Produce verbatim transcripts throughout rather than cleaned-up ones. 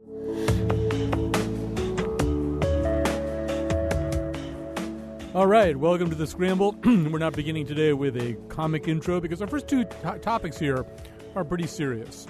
All right, welcome to The Scramble. We're not beginning today with a comic intro because our first two to- topics here are pretty serious.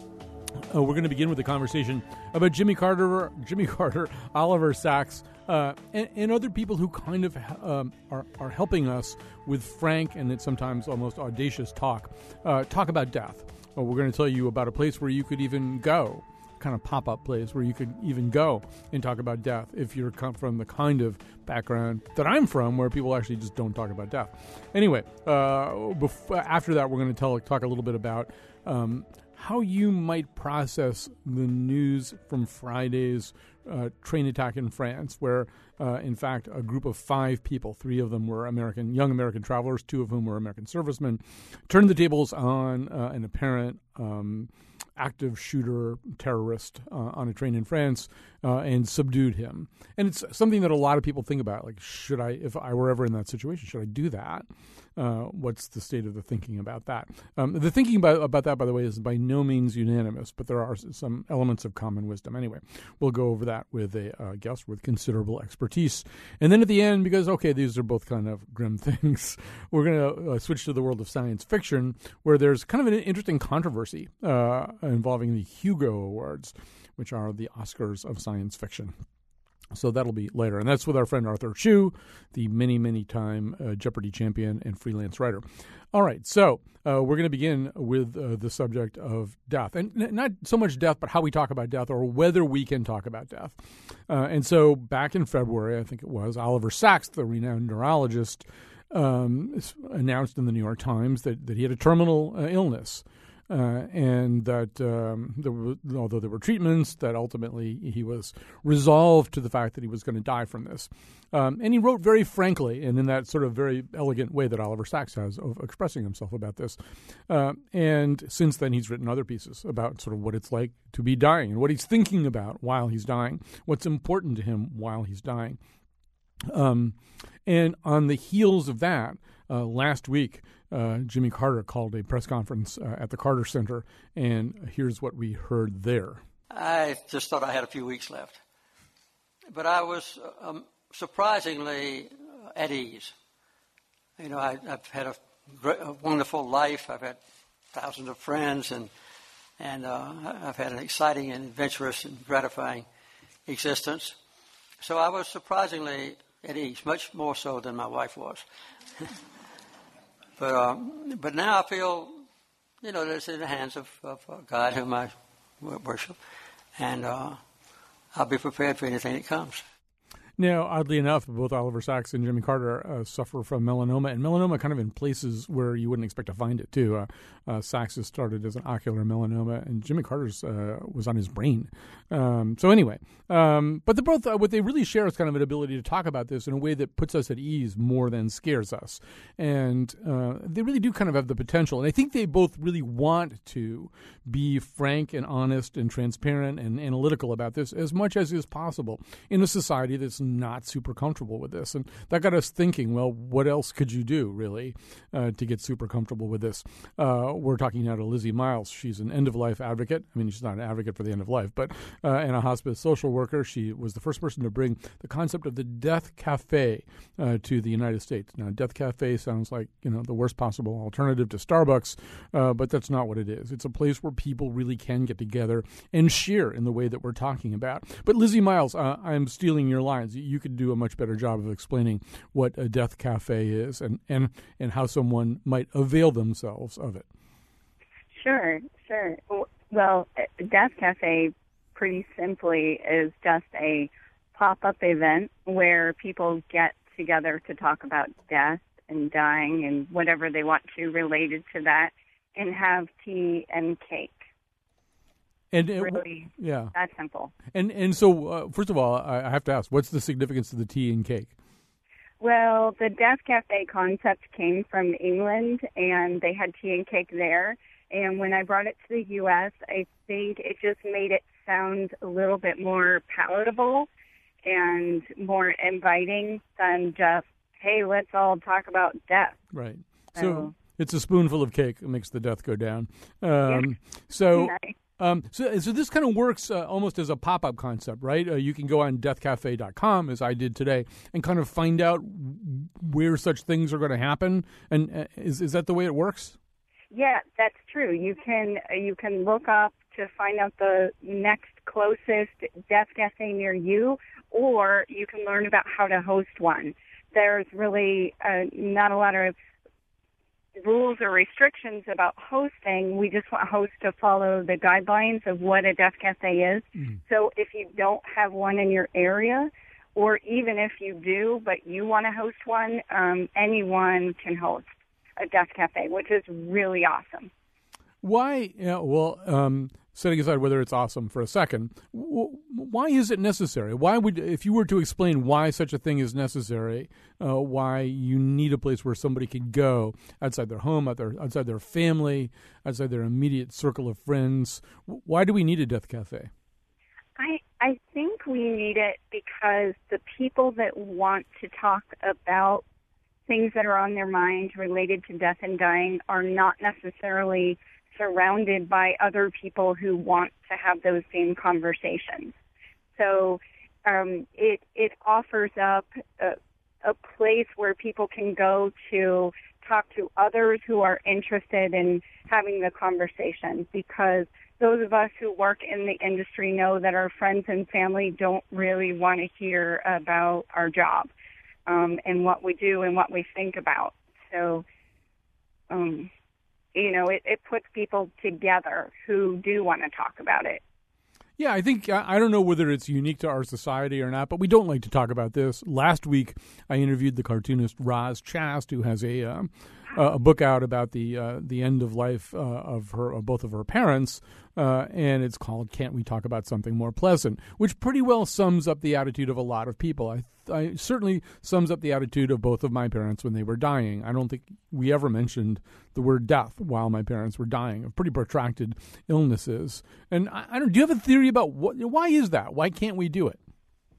Uh, we're going to begin with a conversation about Jimmy Carter, Jimmy Carter, Oliver Sacks, uh, and, and other people who kind of um, are, are helping us with frank and it's sometimes almost audacious talk, uh, talk about death. Uh, we're going to tell you about a place where you could even go, kind of pop-up place where you could even go and talk about death if you're come from the kind of background that I'm from, where people actually just don't talk about death. Anyway, uh, before, after that, we're going to tell talk a little bit about um, how you might process the news from Friday's uh, train attack in France, where, uh, in fact, a group of five people, three of them were American, young American travelers, two of whom were American servicemen, turned the tables on uh, an apparent um, active shooter terrorist uh, on a train in France uh, and subdued him. And it's something that a lot of people think about, like, should I, if I were ever in that situation, should I do that? Uh, what's the state of the thinking about that? Um, the thinking about, about that, by the way, is by no means unanimous, but there are some elements of common wisdom. Anyway, we'll go over that with a uh, guest with considerable expertise. And then at the end, because, okay, these are both kind of grim things, we're going to uh, switch to the world of science fiction, where there's kind of an interesting controversy uh, involving the Hugo Awards, which are the Oscars of science fiction. So that'll be later. And that's with our friend Arthur Chu, the many, many time uh, Jeopardy champion and freelance writer. All right. So uh, we're going to begin with uh, the subject of death. And n- not so much death, but how we talk about death or whether we can talk about death. Uh, and so back in February, I think it was, Oliver Sacks, the renowned neurologist, um, announced in the New York Times that, that he had a terminal uh, illness. Uh, and that um, there were, although there were treatments, that ultimately he was resolved to the fact that he was going to die from this. Um, and he wrote very frankly and in that sort of very elegant way that Oliver Sacks has of expressing himself about this. Uh, and since then, he's written other pieces about sort of what it's like to be dying and what he's thinking about while he's dying, what's important to him while he's dying. Um, and on the heels of that, uh, last week, uh, Jimmy Carter called a press conference uh, at the Carter Center, and here's what we heard there. I just thought I had a few weeks left, but I was um, surprisingly at ease. You know, I, I've had a, great, a wonderful life. I've had thousands of friends, and and uh, I've had an exciting and adventurous and gratifying existence. So I was surprisingly at ease, much more so than my wife was. but um, but now I feel, you know, that it's in the hands of, of God, whom I worship, and uh, I'll be prepared for anything that comes. Now, oddly enough, both Oliver Sacks and Jimmy Carter uh, suffer from melanoma, and melanoma kind of in places where you wouldn't expect to find it, too. Uh, uh, Sacks has started as an ocular melanoma, and Jimmy Carter's uh, was on his brain. Um, so anyway, um, but they're both, uh, what they really share is kind of an ability to talk about this in a way that puts us at ease more than scares us. And uh, they really do kind of have the potential. And I think they both really want to be frank and honest and transparent and analytical about this as much as is possible in a society that's not super comfortable with this. And that got us thinking, well, what else could you do, really, uh, to get super comfortable with this? Uh, we're talking now to Lizzie Miles. She's an end-of-life advocate. I mean, she's not an advocate for the end of life, but uh, and a hospice social worker. She was the first person to bring the concept of the Death Cafe uh, to the United States. Now, Death Cafe sounds like, you know, the worst possible alternative to Starbucks, uh, but that's not what it is. It's a place where people really can get together and share in the way that we're talking about. But Lizzie Miles, uh, I'm stealing your lines. You could do a much better job of explaining what a Death Cafe is and, and, and how someone might avail themselves of it. Sure, sure. Well, Death Cafe, pretty simply, is just a pop-up event where people get together to talk about death and dying and whatever they want to related to that, and have tea and cake. And it, really, yeah, that simple. And and so, uh, first of all, I have to ask, what's the significance of the tea and cake? Well, the Death Cafe concept came from England, and they had tea and cake there. And when I brought it to the U S, I think it just made it sound a little bit more palatable and more inviting than just, hey, let's all talk about death. Right. So, so it's a spoonful of cake that makes the death go down. Um, so... Nice. Um, so, so this kind of works uh, almost as a pop-up concept, right? Uh, you can go on death cafe dot com, as I did today, and kind of find out where such things are going to happen. And uh, is is that the way it works? Yeah, that's true. You can you can look up to find out the next closest death cafe near you, or you can learn about how to host one. There's really uh, not a lot of rules or restrictions about hosting. We just want hosts to follow the guidelines of what a death cafe is. Mm-hmm. So if you don't have one in your area, or even if you do, but you want to host one, um, anyone can host a death cafe, which is really awesome. Why? Yeah, well, um, setting aside whether it's awesome for a second, w- why is it necessary? Why would, if you were to explain why such a thing is necessary, uh, why you need a place where somebody can go outside their home, out their, outside their family, outside their immediate circle of friends, why do we need a death cafe? I I think we need it because the people that want to talk about things that are on their mind related to death and dying are not necessarily surrounded by other people who want to have those same conversations. So um, it it offers up a, a place where people can go to talk to others who are interested in having the conversation, because those of us who work in the industry know that our friends and family don't really want to hear about our job um, and what we do and what we think about. So, um, you know, it, it puts people together who do want to talk about it. Yeah, I think, I don't know whether it's unique to our society or not, but we don't like to talk about this. Last week, I interviewed the cartoonist Roz Chast, who has a um, a book out about the uh, the end of life uh, of her of both of her parents, uh, and it's called "Can't We Talk About Something More Pleasant?" which pretty well sums up the attitude of a lot of people. I, I certainly sums up the attitude of both of my parents when they were dying. I don't think we ever mentioned the word death while my parents were dying of pretty protracted illnesses. And I, I don't. Do you have a theory about what? Why is that? Why can't we do it?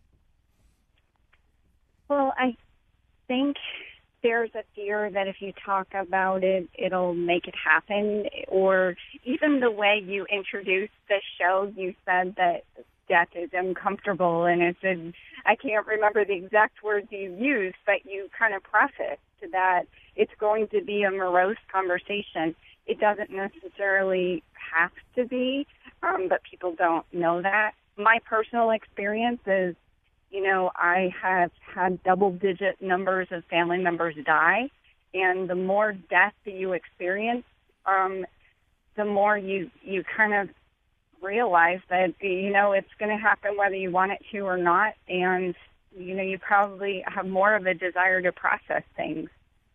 Well, I think there's a fear that if you talk about it, it'll make it happen. Or even the way you introduced the show, you said that death is uncomfortable, and it's a, I can't remember the exact words you used, but you kind of prefaced that it's going to be a morose conversation. It doesn't necessarily have to be, um, but people don't know that. My personal experience is, you know, I have had double-digit numbers of family members die, and the more death that you experience, um, the more you, you kind of realize that, you know, it's going to happen whether you want it to or not, and, you know, you probably have more of a desire to process things.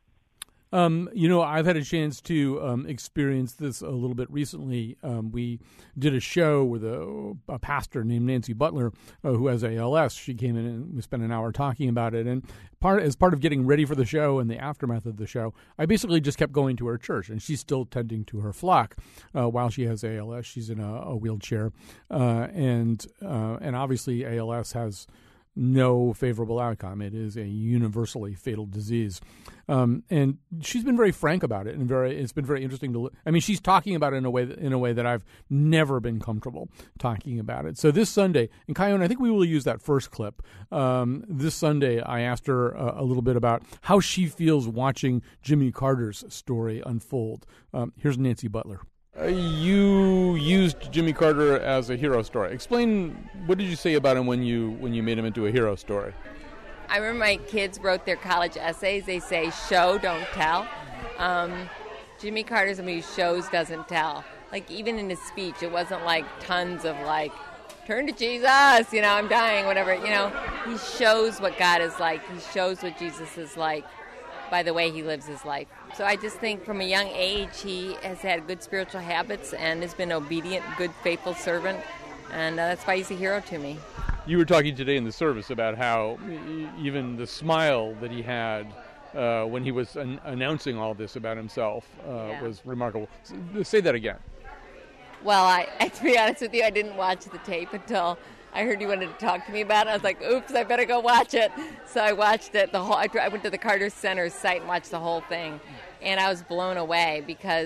Um, you know, I've had a chance to um, experience this a little bit recently. Um, we did a show with a, a pastor named Nancy Butler, uh, who has A L S. She came in and we spent an hour talking about it. And part as part of getting ready for the show and the aftermath of the show, I basically just kept going to her church, and she's still tending to her flock uh, while she has A L S. She's in a, a wheelchair, uh, and uh, and obviously A L S has no favorable outcome. It is a universally fatal disease. Um, and she's been very frank about it, and very it's been very interesting to I mean, she's talking about it in a way that, in a way that I've never been comfortable talking about it. So this Sunday, and Kyone, I think we will use that first clip. Um, this Sunday, I asked her uh, a little bit about how she feels watching Jimmy Carter's story unfold. Um, here's Nancy Butler. Uh, you used Jimmy Carter as a hero story. Explain, what did you say about him when you when you made him into a hero story? I remember my kids wrote their college essays. They say, show, don't tell. Um, Jimmy Carter's somebody who shows, doesn't tell. Like, even in his speech, it wasn't like tons of, like, turn to Jesus, you know, I'm dying, whatever. You know, he shows what God is like. He shows what Jesus is like by the way he lives his life. So I just think from a young age, he has had good spiritual habits and has been obedient, good, faithful servant, and uh, that's why he's a hero to me. You were talking today in the service about how even the smile that he had uh, when he was an- announcing all this about himself uh, yeah. was remarkable. S- say that again. Well, I, I, to be honest with you, I didn't watch the tape until I heard you wanted to talk to me about it. I was like, oops, I better go watch it. So I watched it. The whole. I went to the Carter Center site and watched the whole thing. And I was blown away because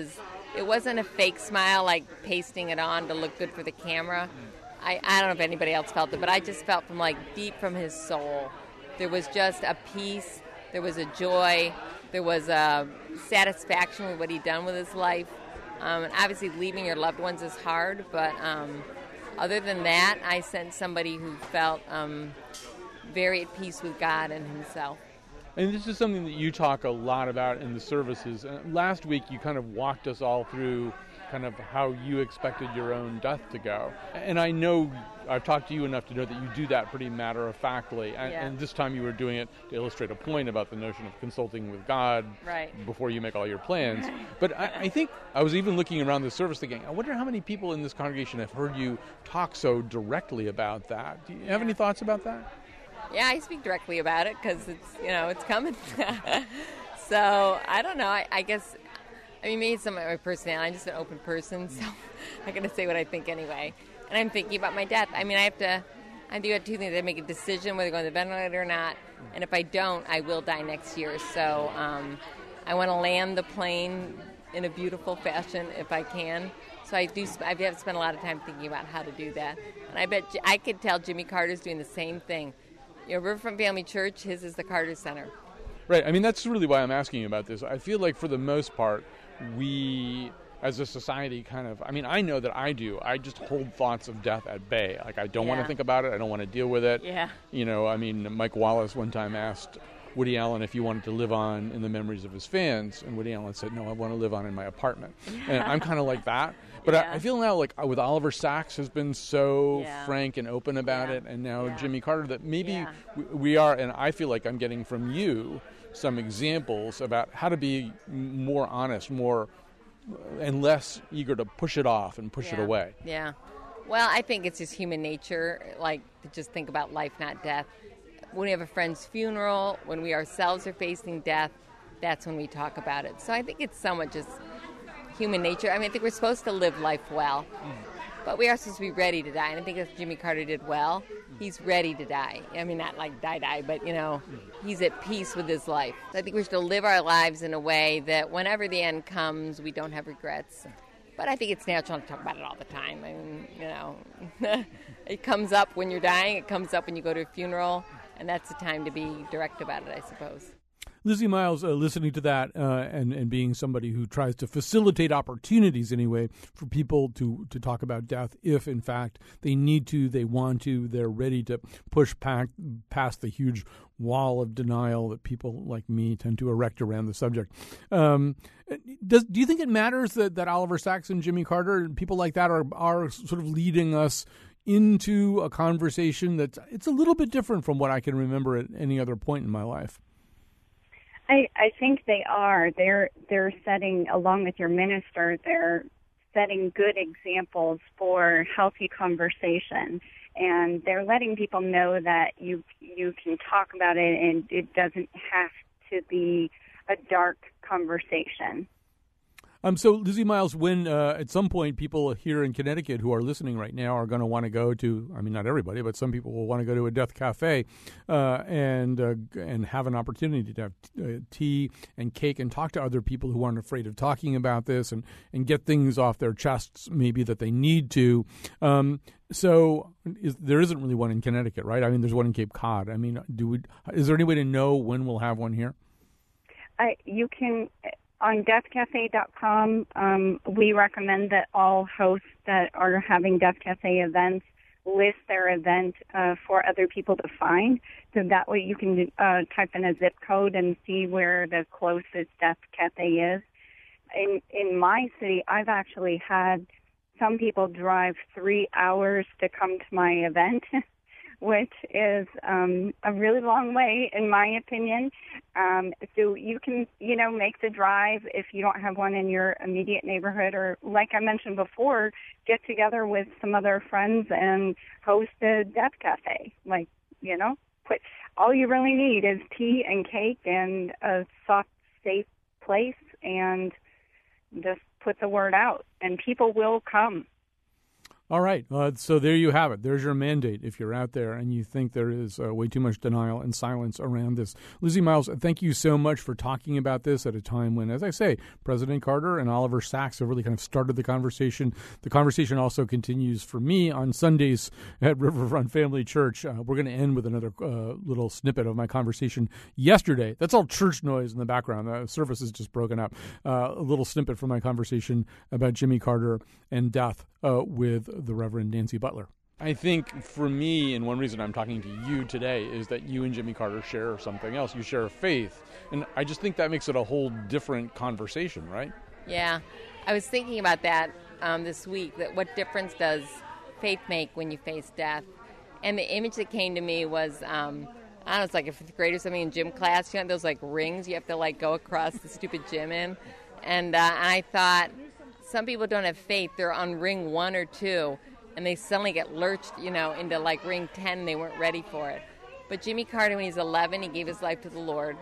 it wasn't a fake smile like pasting it on to look good for the camera. I, I don't know if anybody else felt it, but I just felt from like deep from his soul. There was just a peace, there was a joy, there was a satisfaction with what he'd done with his life. Um, and obviously leaving your loved ones is hard, but um, other than that, I sent somebody who felt um, very at peace with God and himself. And this is something that you talk a lot about in the services. Uh, last week you kind of walked us all through kind of how you expected your own death to go. And I know I've talked to you enough to know that you do that pretty matter-of-factly. And, yeah. and this time you were doing it to illustrate a point about the notion of consulting with God right. before you make all your plans. But I, I think I was even looking around the service thinking, I wonder how many people in this congregation have heard you talk so directly about that. Do you have yeah. any thoughts about that? Yeah, I speak directly about it because it's, you know, it's coming. So, I don't know. I, I guess... I mean, maybe it's some of my personality. I'm just an open person, so I'm going to say what I think anyway. And I'm thinking about my death. I mean, I have to, I do have two things. I make a decision whether to go on the ventilator or not. And if I don't, I will die next year. So um, I want to land the plane in a beautiful fashion if I can. So I do. I have to spend a lot of time thinking about how to do that. And I bet I could tell Jimmy Carter's doing the same thing. You know, Riverfront Family Church, his is the Carter Center. Right. I mean, that's really why I'm asking you about this. I feel like for the most part, we, as a society, kind of, I mean, I know that I do. I just hold thoughts of death at bay. Like, I don't yeah. want to think about it. I don't want to deal with it. Yeah. You know, I mean, Mike Wallace one time asked Woody Allen if he wanted to live on in the memories of his fans. And Woody Allen said, no, I want to live on in my apartment. And I'm kind of like that. But yeah. I, I feel now, like, with Oliver Sacks has been so yeah. frank and open about yeah. it. And now yeah. Jimmy Carter, that maybe yeah. we, we are, and I feel like I'm getting from you some examples about how to be more honest, more and less eager to push it off and push yeah. it away. Yeah. Well, I think it's just human nature, like, to just think about life, not death. When we have a friend's funeral, when we ourselves are facing death, that's when we talk about it. So I think it's somewhat just human nature. I mean, I think we're supposed to live life well, mm. but we are supposed to be ready to die. And I think that's Jimmy Carter did well. He's ready to die. I mean, not like die-die, but, you know, he's at peace with his life. I think we're supposed to live our lives in a way that whenever the end comes, we don't have regrets. But I think it's natural to talk about it all the time. I mean, you know, it comes up when you're dying. It comes up when you go to a funeral. And that's the time to be direct about it, I suppose. Lizzie Miles, uh, listening to that uh, and, and being somebody who tries to facilitate opportunities anyway for people to, to talk about death, if in fact they need to, they want to, they're ready to push back, past the huge wall of denial that people like me tend to erect around the subject. Um, does do you think it matters that, that Oliver Sacks and Jimmy Carter and people like that are are sort of leading us into a conversation that's it's a little bit different from what I can remember at any other point in my life? I, I think they are. They're they're setting, along with your minister, they're setting good examples for healthy conversation, and they're letting people know that you you can talk about it, and it doesn't have to be a dark conversation. Um, so, Lizzie Miles, when uh, at some point people here in Connecticut who are listening right now are going to want to go to, I mean, not everybody, but some people will want to go to a death cafe uh, and uh, and have an opportunity to have uh, tea and cake and talk to other people who aren't afraid of talking about this and, and get things off their chests maybe that they need to. Um, so is, there isn't really one in Connecticut, right? I mean, there's one in Cape Cod. I mean, do we? Is there any way to know when we'll have one here? I, you can... On death cafe dot com, um, we recommend that all hosts that are having Death Cafe events list their event uh, for other people to find. So that way you can uh, type in a zip code and see where the closest Death Cafe is. In, in my city, I've actually had some people drive three hours to come to my event, which is um, a really long way, in my opinion. Um, so you can, you know, make the drive if you don't have one in your immediate neighborhood, or like I mentioned before, get together with some other friends and host a death cafe. Like, you know, put all you really need is tea and cake and a soft, safe place, and just put the word out, and people will come. All right. Uh, so there you have it. There's your mandate if you're out there and you think there is uh, way too much denial and silence around this. Lizzie Miles, thank you so much for talking about this at a time when, as I say, President Carter and Oliver Sacks have really kind of started the conversation. The conversation also continues for me on Sundays at Riverfront Family Church. Uh, we're going to end with another uh, little snippet of my conversation yesterday. That's all church noise in the background. The service is just broken up. Uh, a little snippet from my conversation about Jimmy Carter and death uh, with the Reverend Nancy Butler. I think for me, and one reason I'm talking to you today, is that you and Jimmy Carter share something else. You share a faith. And I just think that makes it a whole different conversation, right? Yeah. I was thinking about that um, this week, that what difference does faith make when you face death? And the image that came to me was, um, I don't know, it's like a fifth grade or something in gym class. You know, those like rings you have to like go across the stupid gym in. And uh, I thought, some people don't have faith. They're on ring one or two, and they suddenly get lurched, you know, into like ring ten. They weren't ready for it. But Jimmy Carter, when he's eleven, he gave his life to the Lord.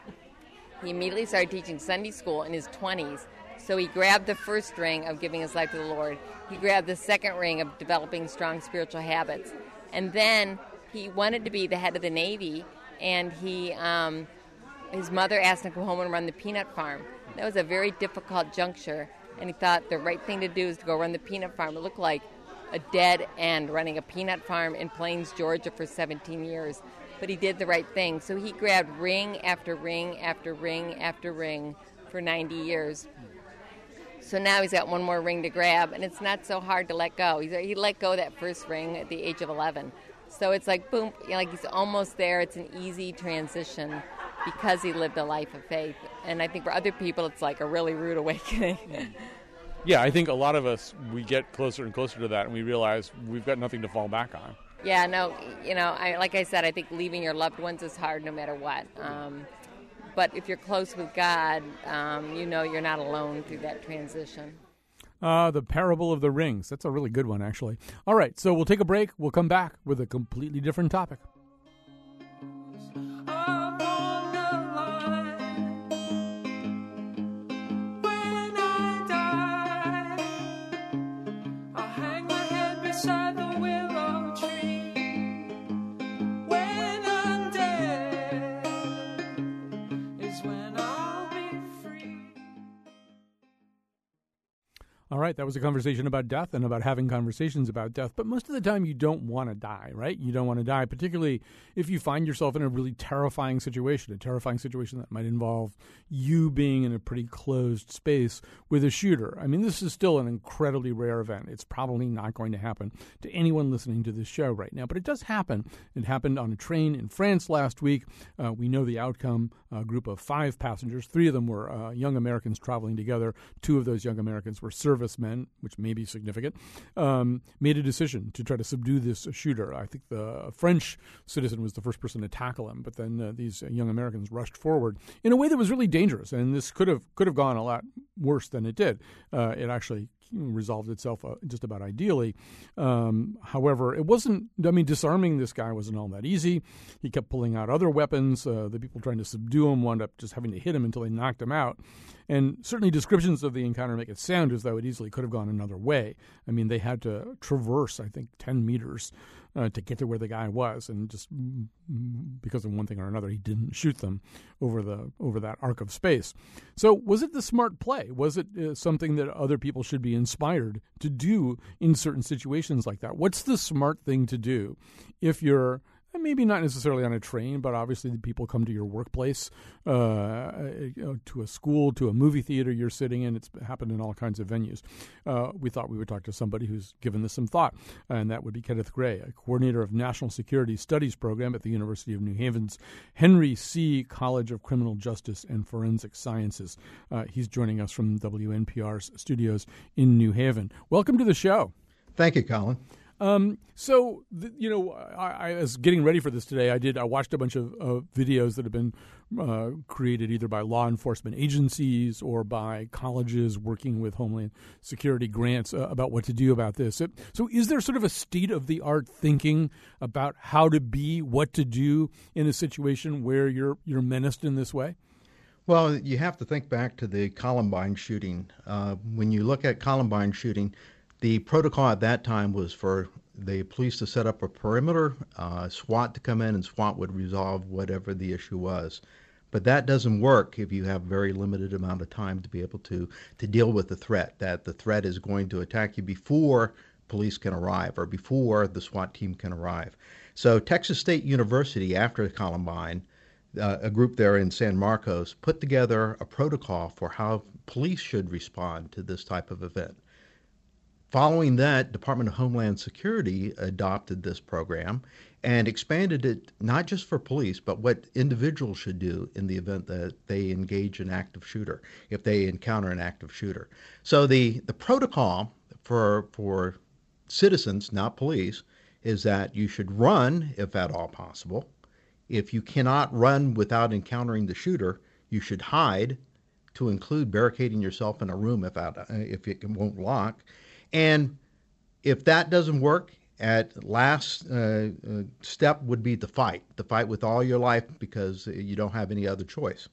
He immediately started teaching Sunday school in his twenties. So he grabbed the first ring of giving his life to the Lord. He grabbed the second ring of developing strong spiritual habits. And then he wanted to be the head of the Navy, and he, um, his mother asked him to go home and run the peanut farm. That was a very difficult juncture. And he thought the right thing to do is to go run the peanut farm. It looked like a dead end running a peanut farm in Plains, Georgia for seventeen years. But he did the right thing. So he grabbed ring after ring after ring after ring for ninety years. So now he's got one more ring to grab, and it's not so hard to let go. He's, he let go of that first ring at the age of eleven. So it's like, boom, you know, like he's almost there. It's an easy transition because he lived a life of faith. And I think for other people, it's like a really rude awakening. Yeah, I think a lot of us, we get closer and closer to that, and we realize we've got nothing to fall back on. Yeah, no, you know, I, like I said, I think leaving your loved ones is hard no matter what. Um, but if you're close with God, um, you know you're not alone through that transition. Uh, the Parable of the Rings. That's a really good one, actually. All right, so we'll take a break. We'll come back with a completely different topic. All right, that was a conversation about death and about having conversations about death. But most of the time you don't want to die, right? You don't want to die, particularly if you find yourself in a really terrifying situation, a terrifying situation that might involve you being in a pretty closed space with a shooter. I mean, this is still an incredibly rare event. It's probably not going to happen to anyone listening to this show right now, but it does happen. It happened on a train in France last week. Uh, we know the outcome. A group of five passengers, three of them were uh, young Americans traveling together. Two of those young Americans were servicemen, which may be significant, um, made a decision to try to subdue this shooter. I think the French citizen was the first person to tackle him, but then uh, these young Americans rushed forward in a way that was really dangerous, and this could have could have gone a lot worse than it did. Uh, it actually resolved itself uh, just about ideally. Um, however, it wasn't, I mean, disarming this guy wasn't all that easy. He kept pulling out other weapons. Uh, the people trying to subdue him wound up just having to hit him until they knocked him out. And certainly descriptions of the encounter make it sound as though it easily could have gone another way. I mean, they had to traverse, I think, ten meters uh, to get to where the guy was. And just because of one thing or another, he didn't shoot them over the over that arc of space. So was it the smart play? Was it uh, something that other people should be inspired to do in certain situations like that? What's the smart thing to do if you're maybe not necessarily on a train, but obviously the people come to your workplace, uh, to a school, to a movie theater you're sitting in. It's happened in all kinds of venues. Uh, we thought we would talk to somebody who's given this some thought, and that would be Kenneth Gray, a coordinator of National Security Studies program at the University of New Haven's Henry C. College of Criminal Justice and Forensic Sciences. Uh, he's joining us from W N P R's studios in New Haven. Welcome to the show. Thank you, Colin. Um, so, the, you know, I, I was getting ready for this today. I did. I watched a bunch of uh, videos that have been uh, created either by law enforcement agencies or by colleges working with Homeland Security grants uh, about what to do about this. So, so is there sort of a state-of-the-art thinking about how to be, what to do in a situation where you're you're menaced in this way? Well, you have to think back to the Columbine shooting. Uh, when you look at Columbine shooting, The protocol at that time was for the police to set up a perimeter, uh, SWAT to come in, and SWAT would resolve whatever the issue was. But that doesn't work if you have very limited amount of time to be able to, to deal with the threat, that the threat is going to attack you before police can arrive or before the SWAT team can arrive. So Texas State University, after Columbine, uh, a group there in San Marcos, put together a protocol for how police should respond to this type of event. Following that, Department of Homeland Security adopted this program and expanded it not just for police, but what individuals should do in the event that they engage an active shooter, if they encounter an active shooter. So the, the protocol for, for citizens, not police, is that you should run if at all possible. If you cannot run without encountering the shooter, you should hide, to include barricading yourself in a room if, out, if it won't lock. And if that doesn't work, at last uh, uh, step would be to fight, to fight with all your life because you don't have any other choice.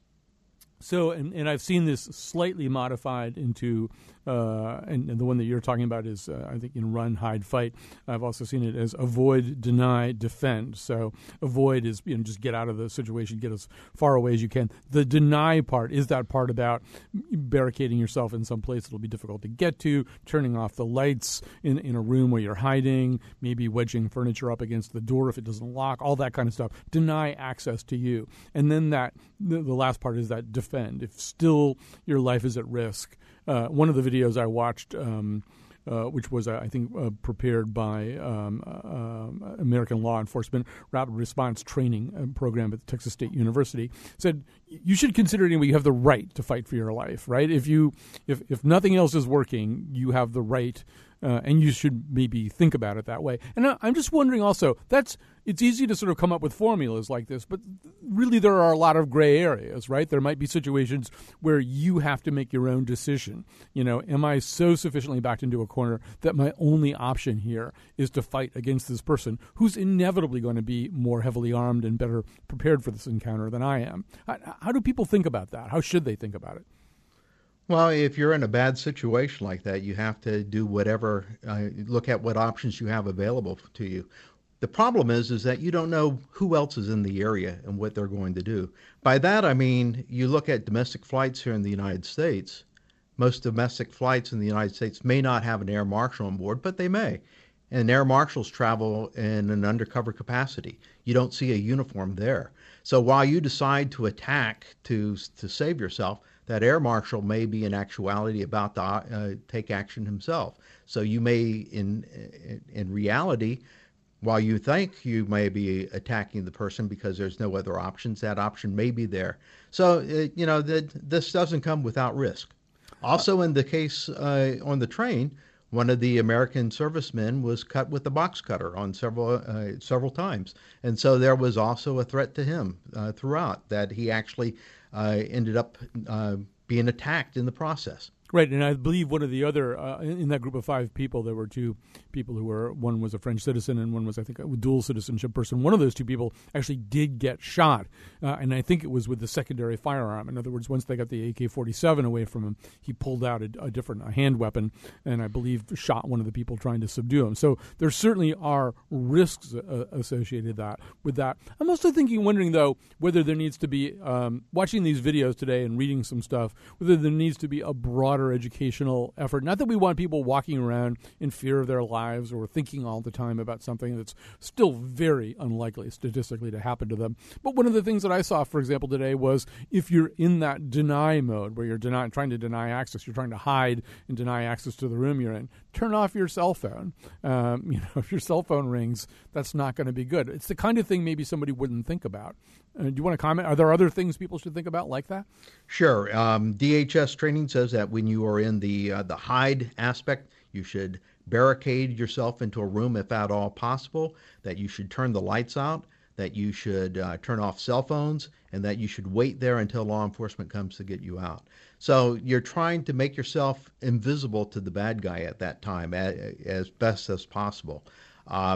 So, and, and I've seen this slightly modified into, uh, and, and the one that you're talking about is, uh, I think, in run, hide, fight. I've also seen it as avoid, deny, defend. So avoid is, you know, just get out of the situation, get as far away as you can. The deny part is that part about barricading yourself in some place that'll be difficult to get to, turning off the lights in, in a room where you're hiding, maybe wedging furniture up against the door if it doesn't lock, all that kind of stuff. Deny access to you. And then that, the, the last part is that defend. If still your life is at risk. Uh, one of the videos I watched, um, uh, which was, uh, I think, uh, prepared by um, uh, American Law Enforcement Rapid Response Training Program at Texas State University, said you should consider anyway you have the right to fight for your life, right? If you, if, if nothing else is working, you have the right. Uh, and you should maybe think about it that way. And I, I'm just wondering also, that's it's easy to sort of come up with formulas like this, but really there are a lot of gray areas, right? There might be situations where you have to make your own decision. You know, am I so sufficiently backed into a corner that my only option here is to fight against this person who's inevitably going to be more heavily armed and better prepared for this encounter than I am? How, how do people think about that? How should they think about it? Well, if you're in a bad situation like that, you have to do whatever, uh, look at what options you have available to you. The problem is, is that you don't know who else is in the area and what they're going to do. By that, I mean, you look at domestic flights here in the United States. Most domestic flights in the United States may not have an air marshal on board, but they may. And air marshals travel in an undercover capacity. You don't see a uniform there. So while you decide to attack to to save yourself, that air marshal may be in actuality about to uh, take action himself. So you may, in, in in reality, while you think you may be attacking the person because there's no other options, that option may be there. So, uh, you know, the, this doesn't come without risk. Also, in the case uh, on the train, one of the American servicemen was cut with a box cutter on several uh, several times. And so there was also a threat to him uh, throughout, that he actually uh, ended up uh, being attacked in the process. Right, and I believe one of the other, uh, in that group of five people, there were two people who were, one was a French citizen and one was, I think, a dual citizenship person. One of those two people actually did get shot, uh, and I think it was with the secondary firearm. In other words, once they got the A K forty-seven away from him, he pulled out a, a different a hand weapon and I believe shot one of the people trying to subdue him. So there certainly are risks uh, associated that with that. I'm also thinking, wondering, though, whether there needs to be, um, watching these videos today and reading some stuff, whether there needs to be a broader educational effort. Not that we want people walking around in fear of their lives or thinking all the time about something that's still very unlikely statistically to happen to them. But one of the things that I saw, for example, today was if you're in that deny mode where you're deny, trying to deny access, you're trying to hide and deny access to the room you're in, turn off your cell phone. Um, you know, if your cell phone rings, that's not going to be good. It's the kind of thing maybe somebody wouldn't think about. Uh, do you want to comment? Are there other things people should think about like that? Sure. Um, D H S training says that when you are in the uh, the hide aspect, you should barricade yourself into a room if at all possible, that you should turn the lights out, that you should uh, turn off cell phones, and that you should wait there until law enforcement comes to get you out. So you're trying to make yourself invisible to the bad guy at that time as, as best as possible. Uh,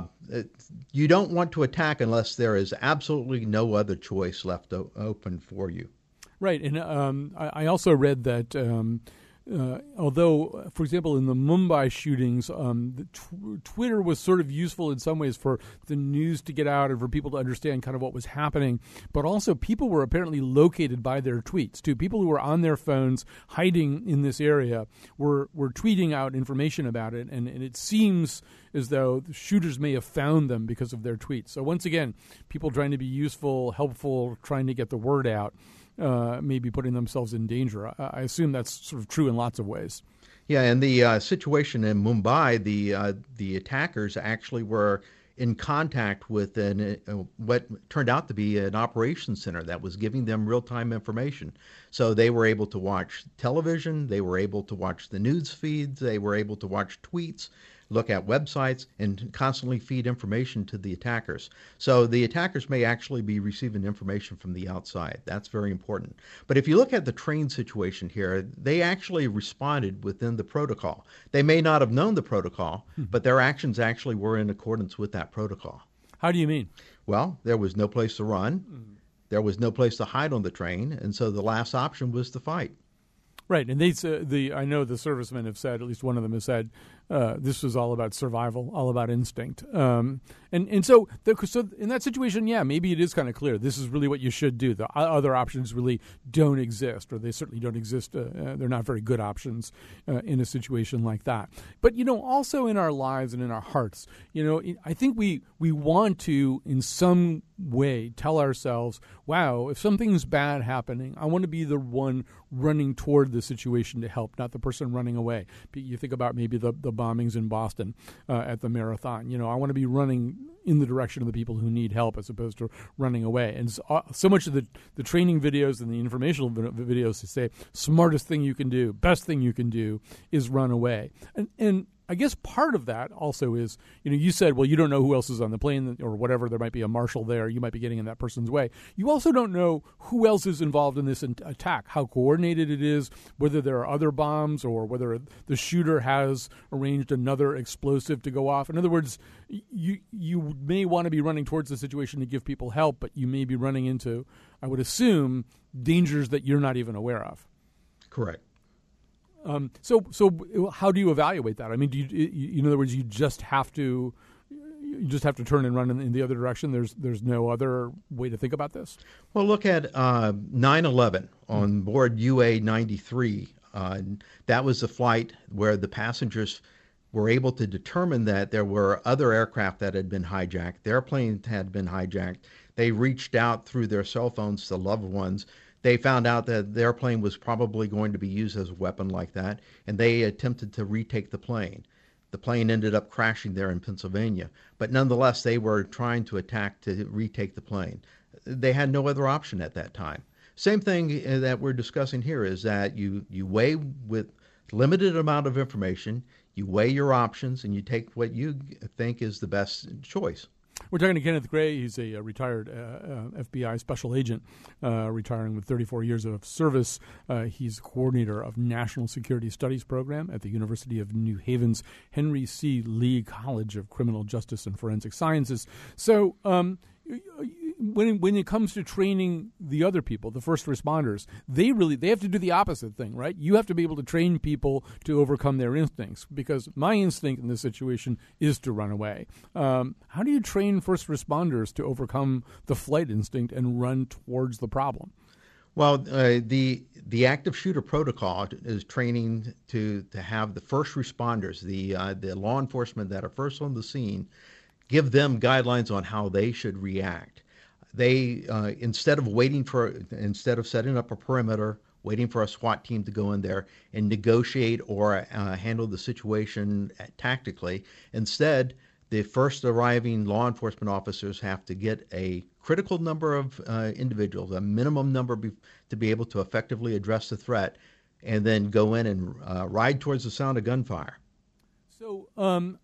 you don't want to attack unless there is absolutely no other choice left o- open for you. Right, and um, I, I also read that um, uh, although, for example, in the Mumbai shootings, um, the tw- Twitter was sort of useful in some ways for the news to get out and for people to understand kind of what was happening. But also, people were apparently located by their tweets, too. People who were on their phones hiding in this area were, were tweeting out information about it. And, and it seems as though the shooters may have found them because of their tweets. So once again, people trying to be useful, helpful, trying to get the word out. Uh, maybe putting themselves in danger. I, I assume that's sort of true in lots of ways. Yeah, and the uh, situation in Mumbai, the uh, the attackers actually were in contact with an, uh, what turned out to be an operations center that was giving them real-time information. So they were able to watch television, they were able to watch the news feeds, they were able to watch tweets, look at websites, and constantly feed information to the attackers. So the attackers may actually be receiving information from the outside. That's very important. But if you look at the train situation here, they actually responded within the protocol. They may not have known the protocol, hmm. but their actions actually were in accordance with that protocol. How do you mean? Well, there was no place to run. Mm-hmm. There was no place to hide on the train, and so the last option was to fight. Right, and they uh, the I know the servicemen have said, at least one of them has said, uh, this was all about survival, all about instinct. Um, and and so the, so in that situation, yeah, maybe it is kind of clear this is really what you should do. The other options really don't exist, or they certainly don't exist. Uh, uh, they're not very good options uh, in a situation like that. But you know, also in our lives and in our hearts, you know, I think we we want to in some way tell ourselves, wow, if something's bad happening, I want to be the one running toward the situation to help, not the person running away. You think about maybe the, the bombings in Boston uh, at the marathon. You know, I want to be running in the direction of the people who need help as opposed to running away. And so, uh, so much of the, the training videos and the informational videos to say smartest thing you can do, best thing you can do is run away. And and I guess part of that also is, you know, you said, well, you don't know who else is on the plane or whatever. There might be a marshal there. You might be getting in that person's way. You also don't know who else is involved in this attack, how coordinated it is, whether there are other bombs or whether the shooter has arranged another explosive to go off. In other words, you you may want to be running towards the situation to give people help, but you may be running into, I would assume, dangers that you're not even aware of. Correct. Um, so, so how do you evaluate that? I mean, do you, you, in other words, you just have to, you just have to turn and run in, in the other direction. There's, there's no other way to think about this. Well, look at uh, nine eleven on board U A ninety-three. Uh, that was a flight where the passengers were able to determine that there were other aircraft that had been hijacked. Their plane had been hijacked. They reached out through their cell phones to loved ones. They found out that their plane was probably going to be used as a weapon like that, and they attempted to retake the plane. The plane ended up crashing there in Pennsylvania, but nonetheless, they were trying to attack to retake the plane. They had no other option at that time. Same thing that we're discussing here is that you, you weigh with limited amount of information, you weigh your options, and you take what you think is the best choice. We're talking to Kenneth Gray. He's a, a retired uh, uh, F B I special agent, uh, retiring with thirty-four years of service. Uh, he's coordinator of National Security Studies Program at the University of New Haven's Henry C. Lee College of Criminal Justice and Forensic Sciences. So um, when when it comes to training the other people, the first responders, they really they have to do the opposite thing, right? You have to be able to train people to overcome their instincts, because my instinct in this situation is to run away. Um, how do you train first responders to overcome the flight instinct and run towards the problem? Well, uh, the the active shooter protocol is training to to have the first responders, the uh, the law enforcement that are first on the scene, give them guidelines on how they should react. They uh, instead of waiting for instead of setting up a perimeter, waiting for a SWAT team to go in there and negotiate or uh, handle the situation tactically, instead the first arriving law enforcement officers have to get a critical number of uh, individuals, a minimum number be, to be able to effectively address the threat, and then go in and uh, ride towards the sound of gunfire. So um,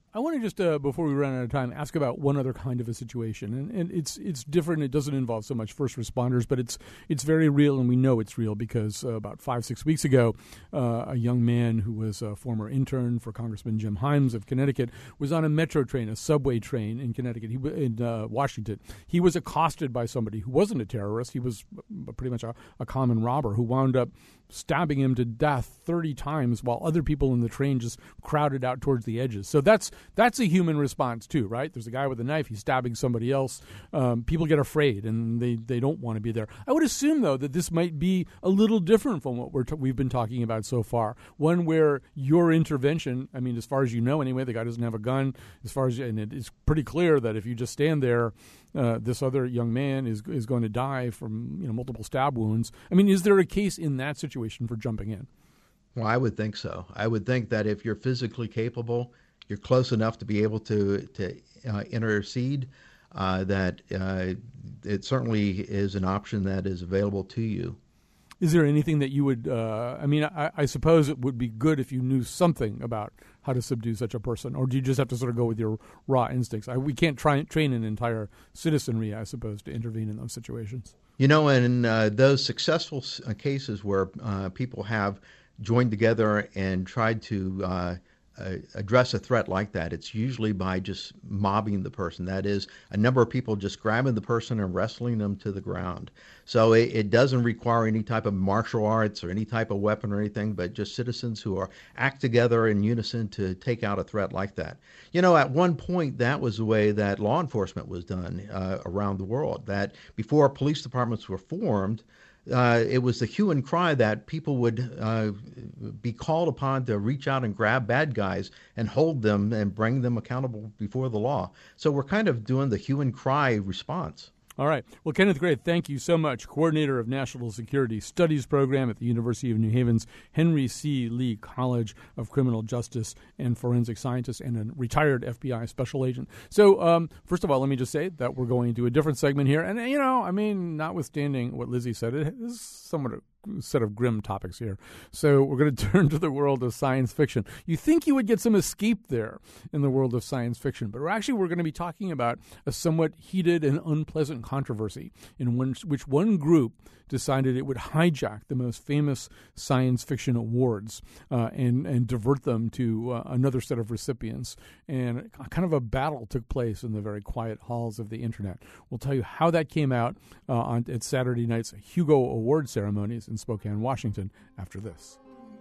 I want to just, uh, before we run out of time, ask about one other kind of a situation, and, and it's it's different. It doesn't involve so much first responders, but it's it's very real, and we know it's real because uh, about five six weeks ago, uh, a young man who was a former intern for Congressman Jim Himes of Connecticut was on a metro train, a subway train in Connecticut, he, in uh, Washington. He was accosted by somebody who wasn't a terrorist. He was pretty much a, a common robber who wound up stabbing him to death thirty times while other people in the train just crowded out towards the edges. So that's that's a human response too, right? There's a guy with a knife, he's stabbing somebody else. Um, people get afraid and they, they don't want to be there. I would assume, though, that this might be a little different from what we're t- we've been talking about so far. One where your intervention, I mean, as far as you know anyway, the guy doesn't have a gun. As far as and it's pretty clear that if you just stand there, Uh, this other young man is is going to die from you know multiple stab wounds. I mean, is there a case in that situation for jumping in? Well, I would think so. I would think that if you're physically capable, you're close enough to be able to to uh, intercede, uh, that uh, it certainly is an option that is available to you. Is there anything that you would, uh, I mean, I, I suppose it would be good if you knew something about how to subdue such a person, or do you just have to sort of go with your raw instincts? I, we can't try train an entire citizenry, I suppose, to intervene in those situations. You know, in uh, those successful uh, cases where uh, people have joined together and tried to uh, uh, address a threat like that, it's usually by just mobbing the person. That is, a number of people just grabbing the person and wrestling them to the ground. So it, it doesn't require any type of martial arts or any type of weapon or anything, but just citizens who are act together in unison to take out a threat like that. You know, at one point, that was the way that law enforcement was done uh, around the world, that before police departments were formed, Uh, it was the hue and cry that people would uh, be called upon to reach out and grab bad guys and hold them and bring them accountable before the law. So we're kind of doing the hue and cry response. All right. Well, Kenneth Gray, thank you so much. Coordinator of National Security Studies Program at the University of New Haven's Henry C. Lee College of Criminal Justice and Forensic Scientist, and a retired F B I special agent. So, um, first of all, let me just say that we're going to a different segment here. And, you know, I mean, notwithstanding what Lizzie said, it is somewhat a set of grim topics here. So we're going to turn to the world of science fiction. You think you would get some escape there in the world of science fiction, but we're actually we're going to be talking about a somewhat heated and unpleasant controversy in one, which one group decided it would hijack the most famous science fiction awards uh, and, and divert them to uh, another set of recipients. And kind of a battle took place in the very quiet halls of the internet. We'll tell you how that came out uh, on at Saturday night's Hugo Award ceremonies in Spokane, Washington, after this.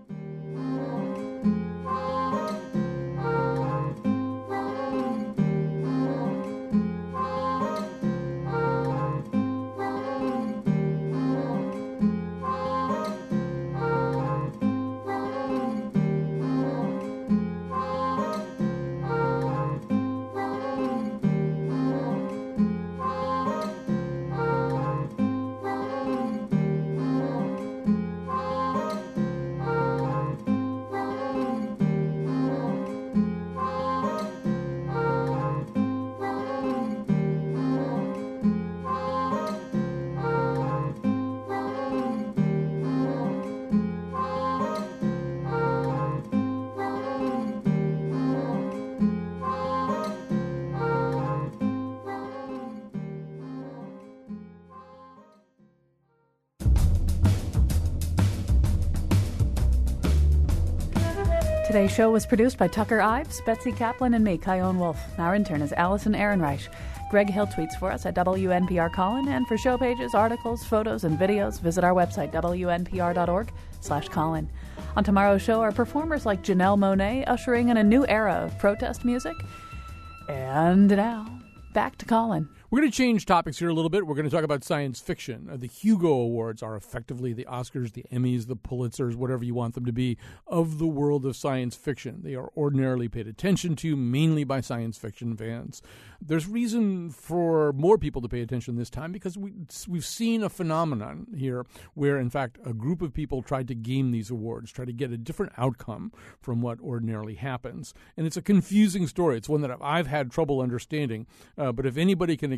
Today's show was produced by Tucker Ives, Betsy Kaplan, and me, Kyone Wolf. Our intern is Allison Ehrenreich. Greg Hill tweets for us at W N P R Colin, and for show pages, articles, photos, and videos, visit our website, W N P R dot org slash Colin. On tomorrow's show are performers like Janelle Monáe ushering in a new era of protest music. And now, back to Colin. We're going to change topics here a little bit. We're going to talk about science fiction. Uh, the Hugo Awards are effectively the Oscars, the Emmys, the Pulitzers, whatever you want them to be, of the world of science fiction. They are ordinarily paid attention to, mainly by science fiction fans. There's reason for more people to pay attention this time because we, we've seen a phenomenon here where, in fact, a group of people tried to game these awards, try to get a different outcome from what ordinarily happens. And it's a confusing story. It's one that I've had trouble understanding. Uh, but if anybody can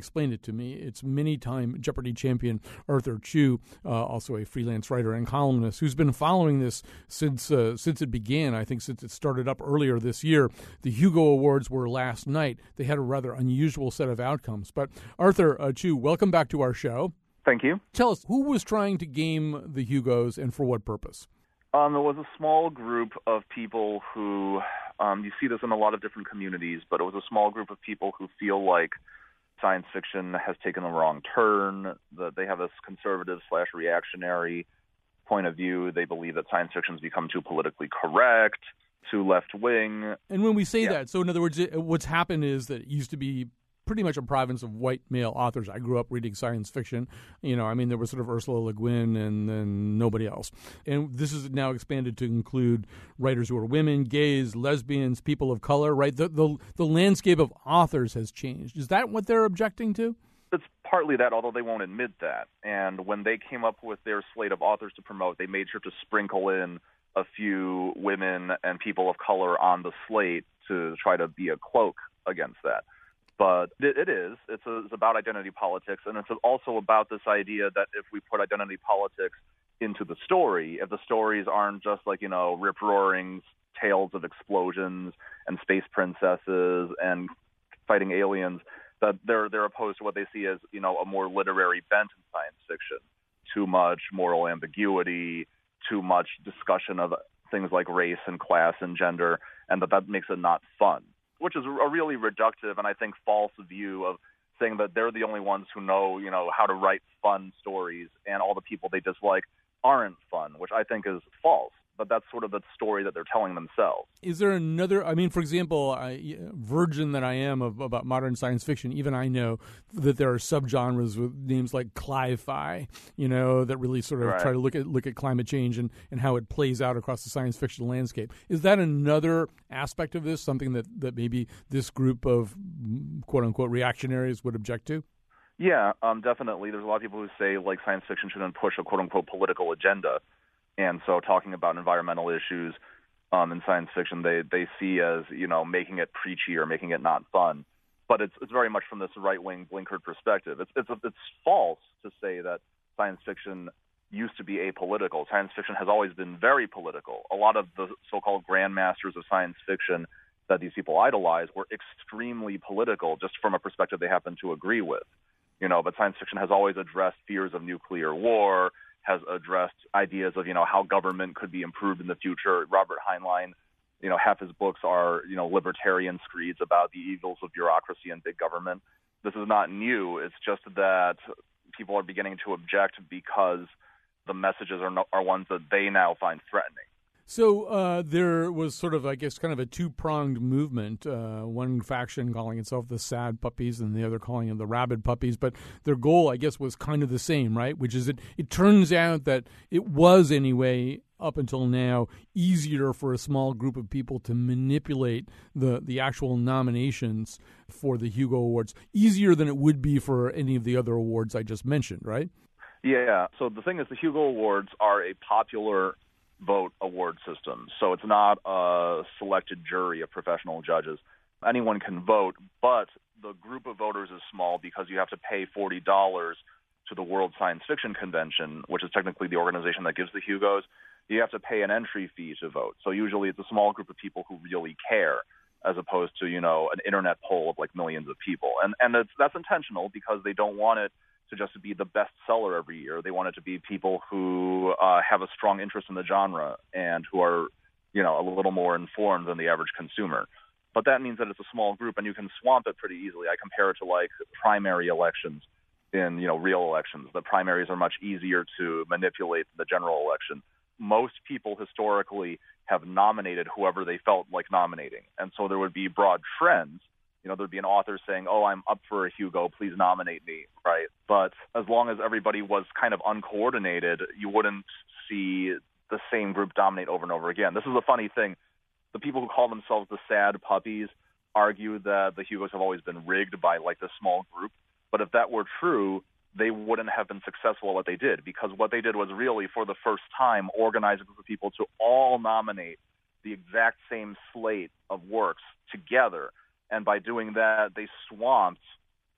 explain it to me. It's many-time Jeopardy champion Arthur Chu, uh, also a freelance writer and columnist, who's been following this since uh, since it began. I think since it started up earlier this year. The Hugo Awards were last night. They had a rather unusual set of outcomes. But Arthur uh, Chu, welcome back to our show. Thank you. Tell us, who was trying to game the Hugos and for what purpose? Um, there was a small group of people who, um, you see this in a lot of different communities, but it was a small group of people who feel like science fiction has taken a wrong turn, that they have this conservative slash reactionary point of view. They believe that science fiction has become too politically correct, too left-wing. And when we say yeah. that, so in other words, it, what's happened is that it used to be pretty much a province of white male authors. I grew up reading science fiction. You know, I mean, there was sort of Ursula Le Guin and then nobody else. And this is now expanded to include writers who are women, gays, lesbians, people of color, right? The, the, the landscape of authors has changed. Is that what they're objecting to? It's partly that, although they won't admit that. And when they came up with their slate of authors to promote, they made sure to sprinkle in a few women and people of color on the slate to try to be a cloak against that. But it, it is. It's, a, it's about identity politics, and it's also about this idea that if we put identity politics into the story, if the stories aren't just like, you know, rip-roaring tales of explosions and space princesses and fighting aliens, that they're they're opposed to what they see as, you know, a more literary bent in science fiction. Too much moral ambiguity, too much discussion of things like race and class and gender, and that that makes it not fun, which is a really reductive and I think false view of saying that they're the only ones who know, you know, how to write fun stories and all the people they dislike aren't fun, which I think is false. But that's sort of the story that they're telling themselves. Is there another, I mean, for example, I, virgin that I am of, about modern science fiction, even I know that there are subgenres with names like cli-fi, you know, that really sort of right. try to look at look at climate change and, and how it plays out across the science fiction landscape. Is that another aspect of this, something that, that maybe this group of quote-unquote reactionaries would object to? Yeah, um, definitely. There's a lot of people who say, like, science fiction shouldn't push a quote-unquote political agenda. And so talking about environmental issues um, in science fiction, they, they see as, you know, making it preachy or making it not fun. But it's it's very much from this right-wing blinkered perspective. It's, it's, it's false to say that science fiction used to be apolitical. Science fiction has always been very political. A lot of the so-called grandmasters of science fiction that these people idolize were extremely political, just from a perspective they happen to agree with. You know, but science fiction has always addressed fears of nuclear war, has addressed ideas of, you know, how government could be improved in the future. Robert Heinlein, you know, half his books are, you know, libertarian screeds about the evils of bureaucracy and big government. This is not new. It's just that people are beginning to object because the messages are, no, are ones that they now find threatening. So uh, there was sort of, I guess, kind of a two-pronged movement, uh, one faction calling itself the sad puppies and the other calling them the rabid puppies. But their goal, I guess, was kind of the same, right? Which is it, it turns out that it was, anyway, up until now, easier for a small group of people to manipulate the, the actual nominations for the Hugo Awards, easier than it would be for any of the other awards I just mentioned, right? Yeah. So the thing is, the Hugo Awards are a popular vote award system. So it's not a selected jury of professional judges. Anyone can vote, but the group of voters is small because you have to pay forty dollars to the World Science Fiction Convention, which is technically the organization that gives the Hugos. You have to pay an entry fee to vote. So usually it's a small group of people who really care, as opposed to, you know, an internet poll of like millions of people. And and it's, that's intentional because they don't want it to just be the best seller every year. They want it to be people who uh, have a strong interest in the genre and who are, you know, a little more informed than the average consumer. But that means that it's a small group and you can swamp it pretty easily. I compare it to like primary elections in, you know, real elections. The primaries are much easier to manipulate than the general election. Most people historically have nominated whoever they felt like nominating. And so there would be broad trends. You know, there'd be an author saying, oh, I'm up for a Hugo, please nominate me, right? But as long as everybody was kind of uncoordinated, you wouldn't see the same group dominate over and over again. This is a funny thing. The people who call themselves the sad puppies argue that the Hugos have always been rigged by, like, this small group. But if that were true, they wouldn't have been successful at what they did, because what they did was really, for the first time, organize a group of people to all nominate the exact same slate of works together. And by doing that, they swamped,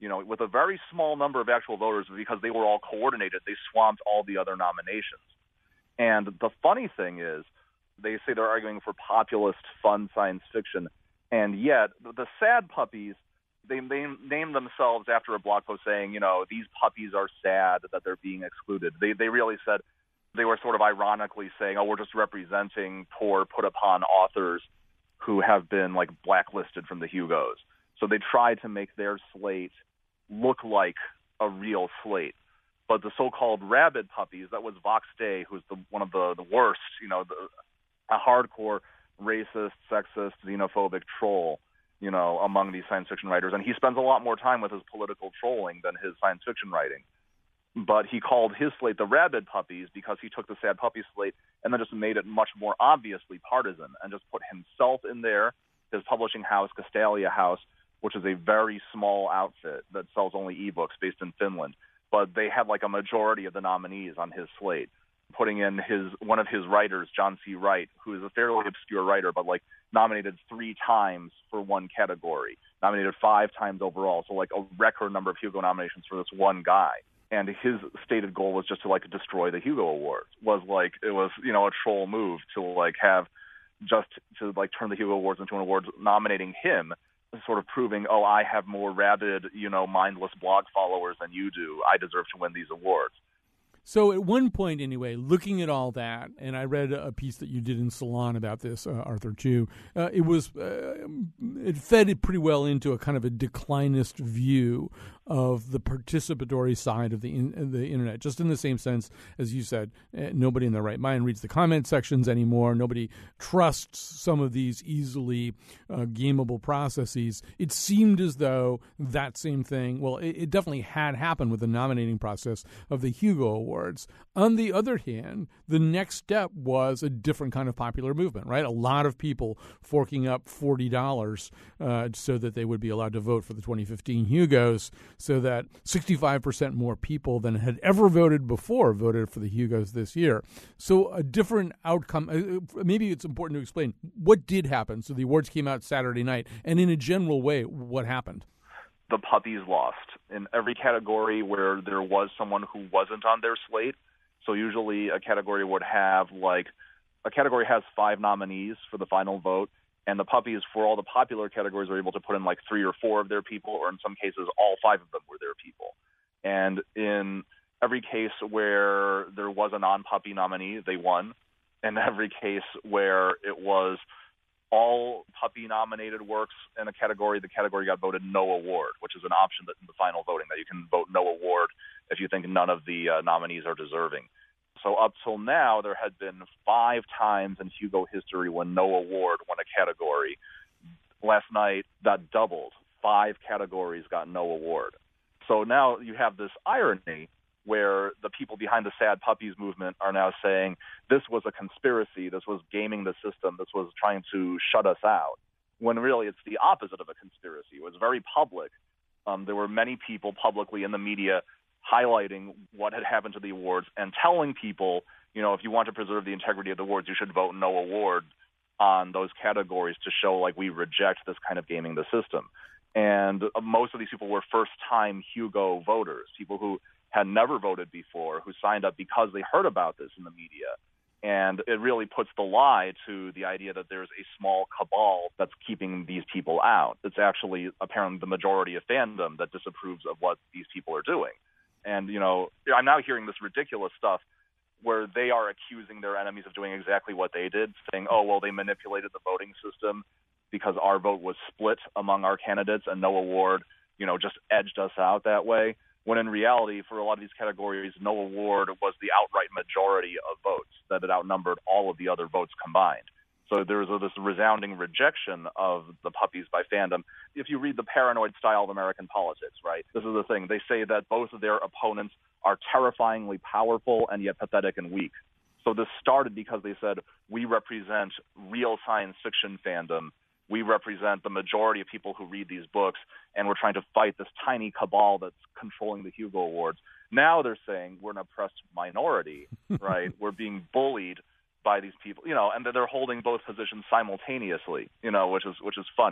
you know, with a very small number of actual voters, because they were all coordinated, they swamped all the other nominations. And the funny thing is, they say they're arguing for populist, fun science fiction, and yet the sad puppies, they, they named themselves after a blog post saying, you know, these puppies are sad that they're being excluded. They they really said, they were sort of ironically saying, oh, we're just representing poor, put-upon authors who have been, like, blacklisted from the Hugos. So they tried to make their slate look like a real slate. But the so-called rabid puppies, that was Vox Day, who's the, one of the, the worst, you know, the, a hardcore racist, sexist, xenophobic troll, you know, among these science fiction writers. And he spends a lot more time with his political trolling than his science fiction writing. But he called his slate the rabid puppies because he took the sad puppy slate and then just made it much more obviously partisan and just put himself in there, his publishing house, Castalia House, which is a very small outfit that sells only ebooks based in Finland. But they had like a majority of the nominees on his slate, putting in his one of his writers, John C. Wright, who is a fairly obscure writer, but like nominated three times for one category, nominated five times overall. So like a record number of Hugo nominations for this one guy. And his stated goal was just to like destroy the Hugo Awards. Was like it was you know a troll move to like have just to like turn the Hugo Awards into an award nominating him, sort of proving, oh, I have more rabid, you know, mindless blog followers than you do. I deserve to win these awards. So at one point, anyway, looking at all that, and I read a piece that you did in Salon about this, uh, Arthur Chu, uh, it was uh, it fed it pretty well into a kind of a declinist view of the participatory side of the in, the internet, just in the same sense, as you said, uh, nobody in their right mind reads the comment sections anymore. Nobody trusts some of these easily uh, gameable processes. It seemed as though that same thing, well, it, it definitely had happened with the nominating process of the Hugo Awards. On the other hand, the next step was a different kind of popular movement, right? A lot of people forking up forty dollars uh, so that they would be allowed to vote for the twenty fifteen Hugos, so that sixty-five percent more people than had ever voted before voted for the Hugos this year. So a different outcome. Maybe it's important to explain what did happen. So the awards came out Saturday night, and in a general way, what happened? The puppies lost in every category where there was someone who wasn't on their slate. So usually a category would have like a category has five nominees for the final vote, and the puppies for all the popular categories were able to put in like three or four of their people, or in some cases all five of them were their people. And in every case where there was a non-puppy nominee, they won. In every case where it was all puppy-nominated works in a category, the category got voted no award, which is an option that in the final voting, that you can vote no award if you think none of the uh, nominees are deserving. So up till now, there had been five times in Hugo history when no award won a category. Last night, that doubled. Five categories got no award. So now you have this irony where the people behind the Sad Puppies movement are now saying this was a conspiracy, this was gaming the system, this was trying to shut us out, when really it's the opposite of a conspiracy. It was very public. Um, there were many people publicly in the media highlighting what had happened to the awards and telling people, you know, if you want to preserve the integrity of the awards, you should vote no award on those categories to show, like, we reject this kind of gaming the system. And uh, most of these people were first-time Hugo voters, people who had never voted before, who signed up because they heard about this in the media. And it really puts the lie to the idea that there's a small cabal that's keeping these people out. It's actually apparently the majority of fandom that disapproves of what these people are doing. And, you know, I'm now hearing this ridiculous stuff where they are accusing their enemies of doing exactly what they did, saying, oh, well, they manipulated the voting system because our vote was split among our candidates and no award, you know, just edged us out that way. When in reality, for a lot of these categories, no award was the outright majority of votes, that it outnumbered all of the other votes combined. So there's a, this resounding rejection of the puppies by fandom. If you read the paranoid style of American politics, right, this is the thing. They say that both of their opponents are terrifyingly powerful and yet pathetic and weak. So this started because they said, we represent real science fiction fandom. We represent the majority of people who read these books, and we're trying to fight this tiny cabal that's controlling the Hugo Awards. Now they're saying we're an oppressed minority, right? We're being bullied by these people, you know, and they're holding both positions simultaneously, you know, which is which is funny.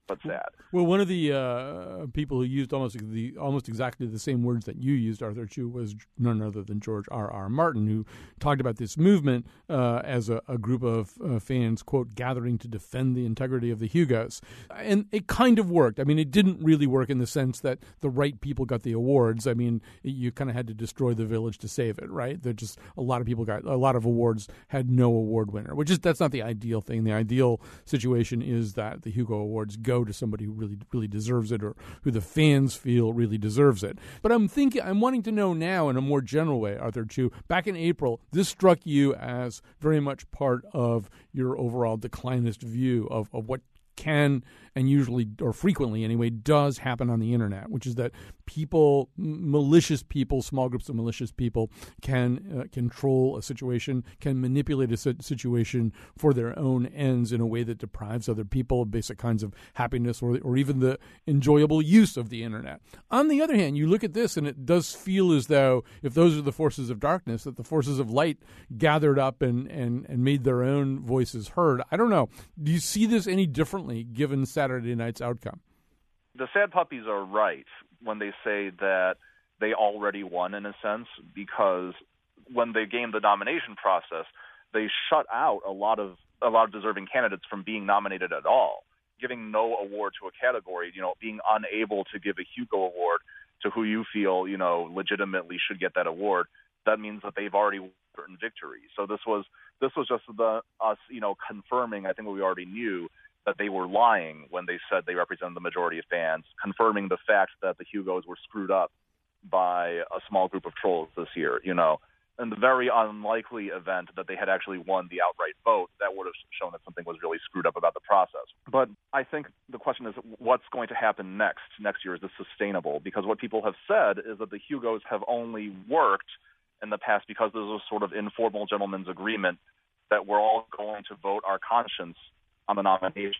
but sad. Well, one of the uh, people who used almost the almost exactly the same words that you used, Arthur Chu, was none other than George R. R. Martin, who talked about this movement uh, as a, a group of uh, fans, quote, gathering to defend the integrity of the Hugos. And it kind of worked. I mean, it didn't really work in the sense that the right people got the awards. I mean, you kind of had to destroy the village to save it, right? There just a lot of people got a lot of awards had no award winner, which is that's not the ideal thing. The ideal situation is that the Hugo Awards go to somebody who really really deserves it, or who the fans feel really deserves it. But I'm thinking, I'm wanting to know now in a more general way, Arthur Chu, back in April, this struck you as very much part of your overall declinist view of, of what can and usually, or frequently anyway, does happen on the internet, which is that people, malicious people, small groups of malicious people can uh, control a situation, can manipulate a situation for their own ends in a way that deprives other people of basic kinds of happiness or, or even the enjoyable use of the internet. On the other hand, you look at this and it does feel as though if those are the forces of darkness, that the forces of light gathered up and, and, and made their own voices heard. I don't know. Do you see this any differently given Saturday night's outcome? The sad puppies are right when they say that they already won in a sense, because when they gamed the nomination process, they shut out a lot of a lot of deserving candidates from being nominated at all, giving no award to a category, you know, being unable to give a Hugo Award to who you feel, you know, legitimately should get that award. That means that they've already won certain victories. So this was this was just the us, you know, confirming, I think, what we already knew, that they were lying when they said they represented the majority of fans, confirming the fact that the Hugos were screwed up by a small group of trolls this year, you know. In the very unlikely event that they had actually won the outright vote, that would have shown that something was really screwed up about the process. But I think the question is, what's going to happen next? Next year, is this sustainable? Because what people have said is that the Hugos have only worked in the past because there's a sort of informal gentleman's agreement that we're all going to vote our conscience on the nominations,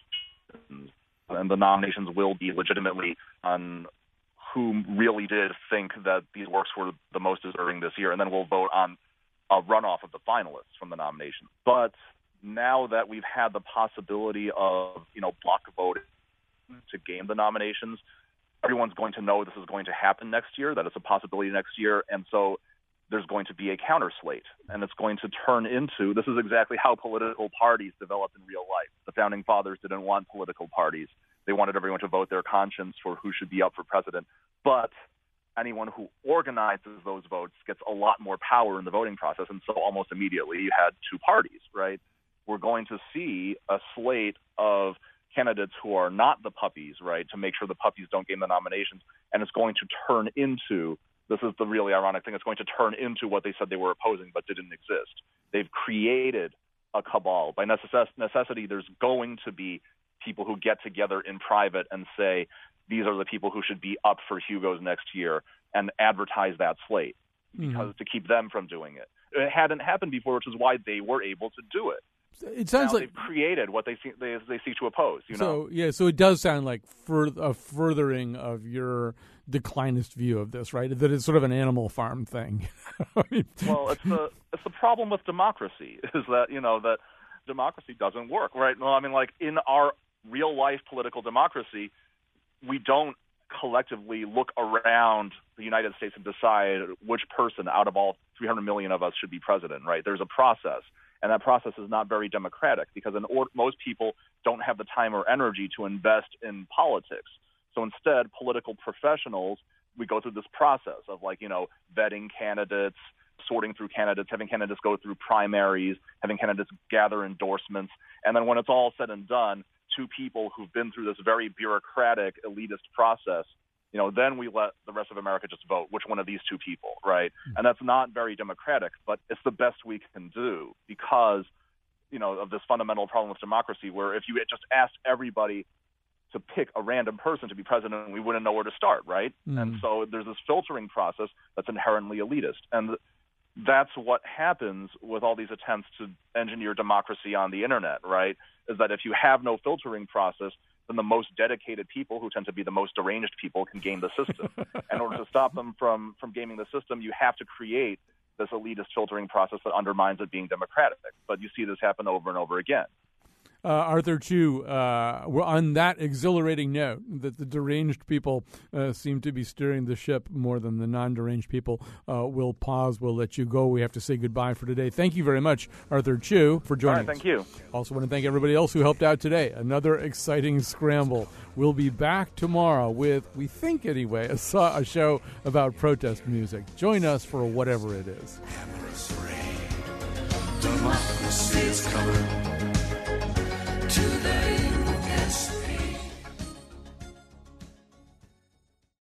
and the nominations will be legitimately on who really did think that these works were the most deserving this year, and then we'll vote on a runoff of the finalists from the nomination. But now that we've had the possibility of, you know, block voting to game the nominations, everyone's going to know this is going to happen next year, that it's a possibility next year, and so there's going to be a counter slate, and it's going to turn into, this is exactly how political parties developed in real life. The Founding Fathers didn't want political parties. They wanted everyone to vote their conscience for who should be up for president. But anyone who organizes those votes gets a lot more power in the voting process, and so almost immediately you had two parties, right? We're going to see a slate of candidates who are not the puppies, right, to make sure the puppies don't game the nominations, and it's going to turn into, this is the really ironic thing, it's going to turn into what they said they were opposing but didn't exist. They've created a cabal. By necess- necessity, there's going to be people who get together in private and say, these are the people who should be up for Hugos next year, and advertise that slate, because mm-hmm. to keep them from doing it. It hadn't happened before, which is why they were able to do it. It sounds now like they've created what they see, they, they seek to oppose. You so know? yeah, so it does sound like fur, a furthering of your declinist view of this, right? That it's sort of an Animal Farm thing. I mean, well, it's the it's the problem with democracy is that you know that democracy doesn't work, right? Well, I mean, like in our real life political democracy, we don't collectively look around the United States and decide which person out of all three hundred million of us should be president, right? There's a process. And that process is not very democratic because in or- most people don't have the time or energy to invest in politics. So instead, political professionals, we go through this process of like, you know, vetting candidates, sorting through candidates, having candidates go through primaries, having candidates gather endorsements. And then when it's all said and done, two people who've been through this very bureaucratic, elitist process, you know, then we let the rest of America just vote which one of these two people, right? And that's not very democratic, but it's the best we can do because, you know, of this fundamental problem with democracy where if you had just asked everybody to pick a random person to be president, we wouldn't know where to start, right? Mm. And so there's this filtering process that's inherently elitist. And that's what happens with all these attempts to engineer democracy on the internet, right? Is that if you have no filtering process, then the most dedicated people, who tend to be the most deranged people, can game the system. In order to stop them from, from gaming the system, you have to create this elitist filtering process that undermines it being democratic. But you see this happen over and over again. Uh, Arthur Chu, uh, we're on that exhilarating note that the deranged people uh, seem to be steering the ship more than the non-deranged people. Uh, we'll pause. We'll let you go. We have to say goodbye for today. Thank you very much, Arthur Chu, for joining All right, us. thank you. Also want to thank everybody else who helped out today. Another exciting scramble. We'll be back tomorrow with, we think anyway, a, so- a show about protest music. Join us for whatever it is. Democracy is coming.